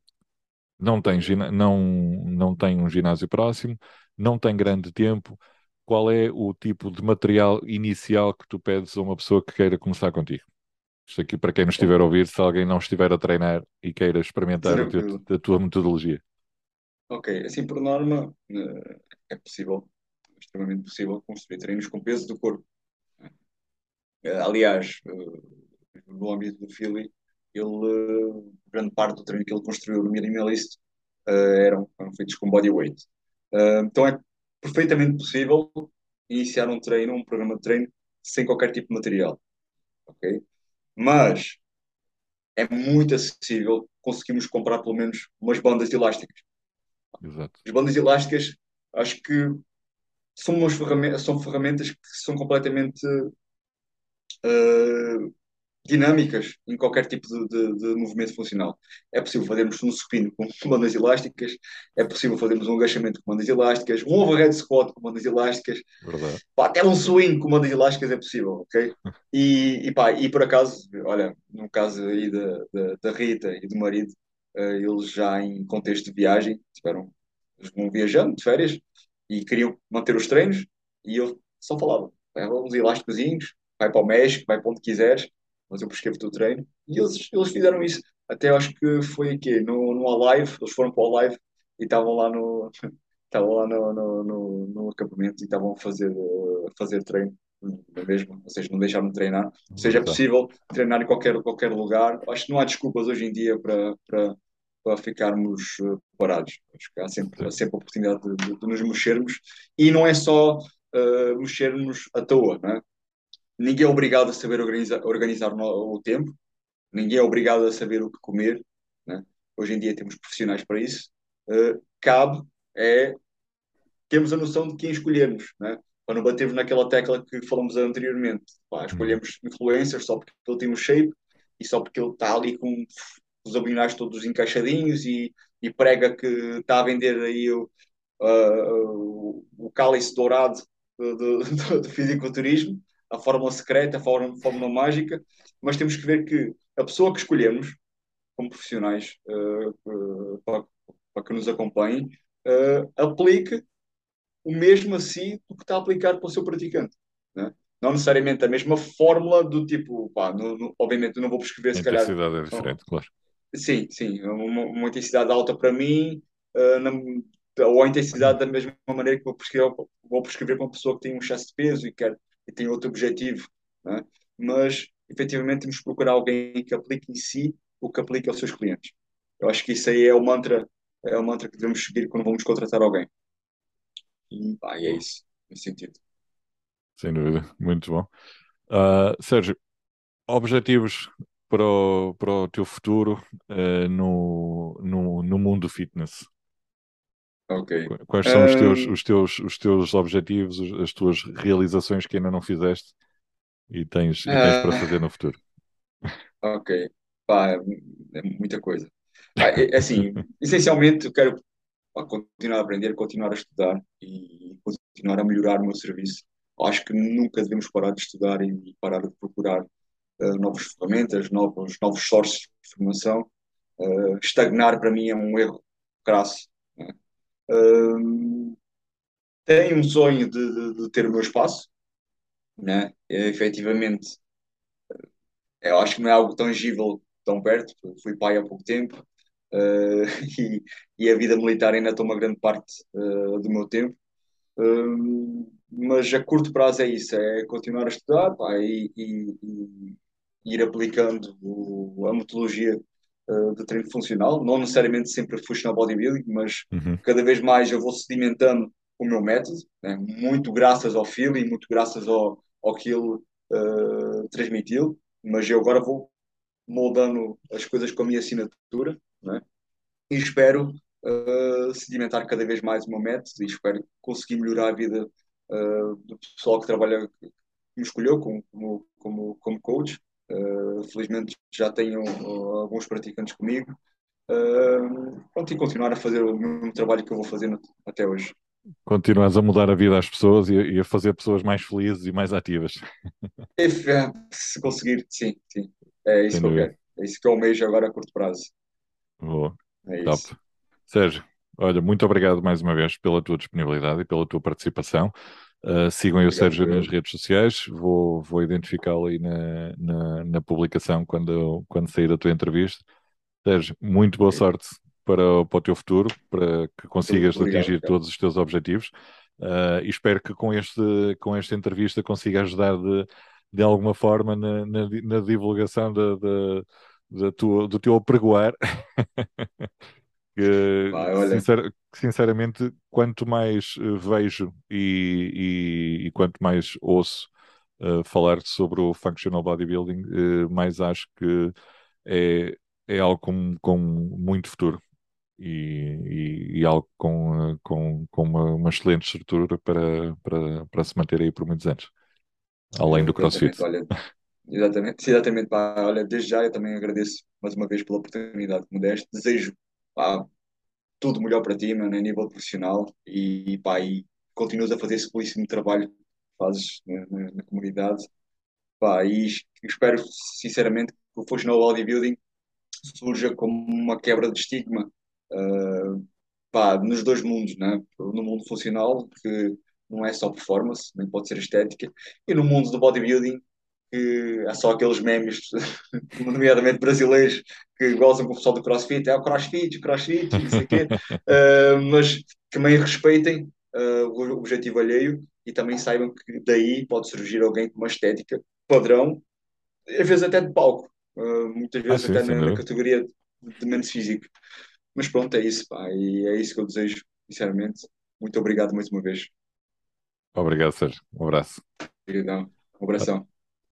não tem um ginásio próximo, não tem grande tempo, qual é o tipo de material inicial que tu pedes a uma pessoa que queira começar contigo? Isto aqui para quem nos estiver Ok, a ouvir, se alguém não estiver a treinar e queira experimentar tranquilo. a tua metodologia. Ok, assim por norma, é possível, extremamente possível, construir treinos com peso do corpo. Aliás, no âmbito do Philly, grande parte do treino que ele construiu no Minimalist eram feitos com bodyweight. Então é perfeitamente possível iniciar um treino, um programa de treino, sem qualquer tipo de material, ok? Mas é muito acessível conseguirmos comprar pelo menos umas bandas elásticas. Exato. As bandas elásticas, acho que são ferramentas que são completamente uh, dinâmicas em qualquer tipo de movimento funcional. É possível fazermos um supino com bandas elásticas, é possível fazermos um agachamento com bandas elásticas, um overhead squat com bandas elásticas, Verdade. pá, até um swing com bandas elásticas é possível, ok? E por acaso, olha, no caso aí da Rita e do marido, eles já em contexto de viagem, eles vão viajando de férias e queriam manter os treinos e eu só falava, leva uns elásticozinhos, vai para o México, vai para onde quiseres, mas eu prescrevo-te o treino. E eles fizeram isso. Até acho que foi aqui, no Alive, eles foram para o Alive e estavam lá estavam lá no acampamento e estavam a fazer treino na mesma, ou seja, não deixaram de treinar. Ou seja, é Brutal. possível treinar em qualquer lugar. Acho que não há desculpas hoje em dia para ficarmos parados. Acho que há Sim. sempre a oportunidade de nos mexermos e não é só mexermos à toa, não é? Ninguém é obrigado a saber organizar o tempo, ninguém é obrigado a saber o que comer, né? Hoje em dia temos profissionais para isso. Cabe é termos a noção de quem escolhermos, né? Para não batermos naquela tecla que falamos anteriormente. Pá, Uhum. escolhemos influencers só porque ele tem um shape e só porque ele está ali com os abdominais todos encaixadinhos e prega que está a vender aí o cálice dourado do fisiculturismo, a fórmula secreta, fórmula mágica, mas temos que ver que a pessoa que escolhemos como profissionais para que nos acompanhem aplique o mesmo a si do que está a aplicar para o seu praticante. Né? Não necessariamente a mesma fórmula do tipo, pá, obviamente eu não vou prescrever A se calhar. intensidade é Oh, diferente, claro. sim, sim, uma intensidade alta para mim, uh, na, ou a intensidade da mesma maneira que vou prescrever para uma pessoa que tem um excesso de peso e tem outro objetivo. Né? Mas efetivamente temos que procurar alguém que aplique em si o que aplica aos seus clientes. Eu acho que isso aí é o mantra que devemos seguir quando vamos contratar alguém. E pá, é Boa. isso, nesse sentido. Sem dúvida. Muito bom. Sérgio, objetivos para o teu futuro, no mundo fitness? Ok. Quais são Hum, os teus objetivos, as tuas realizações que ainda não fizeste e tens para fazer ah, no futuro? ok. Pá, é muita coisa. Pá, é assim, essencialmente eu quero pá, continuar a aprender, continuar a estudar e continuar a melhorar o meu serviço. Acho que nunca devemos parar de estudar e parar de procurar novas ferramentas, novos sources de informação. Estagnar para mim é um erro crasso. Né? Hum, tenho um sonho de ter o meu espaço, né? Efetivamente, eu acho que não é algo tangível tão perto. Eu fui pai há pouco tempo, eh, e, e a vida militar ainda toma grande parte do meu tempo. Mas a curto prazo é isso, é continuar a estudar, pá, e ir aplicando a metodologia de treino funcional, não necessariamente sempre funcional bodybuilding, mas Uhum. cada vez mais eu vou sedimentando o meu método, né? Muito graças ao feeling, muito graças ao que ele transmitiu, mas eu agora vou moldando as coisas com a minha assinatura, né? E espero sedimentar cada vez mais o meu método e espero conseguir melhorar a vida do pessoal que trabalha, que me escolheu como coach. Felizmente já tenho alguns praticantes comigo. Pronto, e continuar a fazer o mesmo trabalho que eu vou fazendo até hoje. Continuas a mudar a vida às pessoas e a fazer pessoas mais felizes e mais ativas. Se conseguir, sim, sim. É isso Sem que eu dúvida. quero. É isso que eu almejo agora a curto prazo. Boa. É Top. isso. Sérgio, olha, muito obrigado mais uma vez pela tua disponibilidade e pela tua participação. Sigam aí o Sérgio Obrigado, nas eu. redes sociais. Vou identificá-lo aí na publicação quando sair a tua entrevista. Sérgio, muito boa Ok. sorte para o teu futuro, para que Muito consigas obrigado, atingir Ricardo. todos os teus objetivos. E espero que com esta entrevista consiga ajudar de alguma forma na divulgação do teu apregoar. Vai, olha, Sinceramente, quanto mais vejo e quanto mais ouço falar sobre o functional bodybuilding, mais acho que é, é algo com muito futuro e algo com uma excelente estrutura para se manter aí por muitos anos, além do exatamente, CrossFit. olha, exatamente, pá, olha, desde já eu também agradeço mais uma vez pela oportunidade que me deste. Desejo, pá, tudo melhor para ti, mano, a nível profissional pá, e continuas a fazer esse belíssimo trabalho que fazes na comunidade, pá, e espero sinceramente que o Functional Bodybuilding surja como uma quebra de estigma, uh, pá, nos dois mundos, né? No mundo funcional, que não é só performance, nem pode ser estética, e no mundo do bodybuilding, que há só aqueles memes, nomeadamente brasileiros, que gozam com o pessoal do CrossFit, é o CrossFit, e não sei o quê, mas que também respeitem o objetivo alheio e também saibam que daí pode surgir alguém com uma estética padrão, às vezes até de palco, muitas Ah, vezes sim, até sem na dúvida. categoria de menos físico. Mas pronto, é isso, pá, e é isso que eu desejo, sinceramente. Muito obrigado mais uma vez. Obrigado, Sérgio. Um abraço. Obrigadão. Um abração.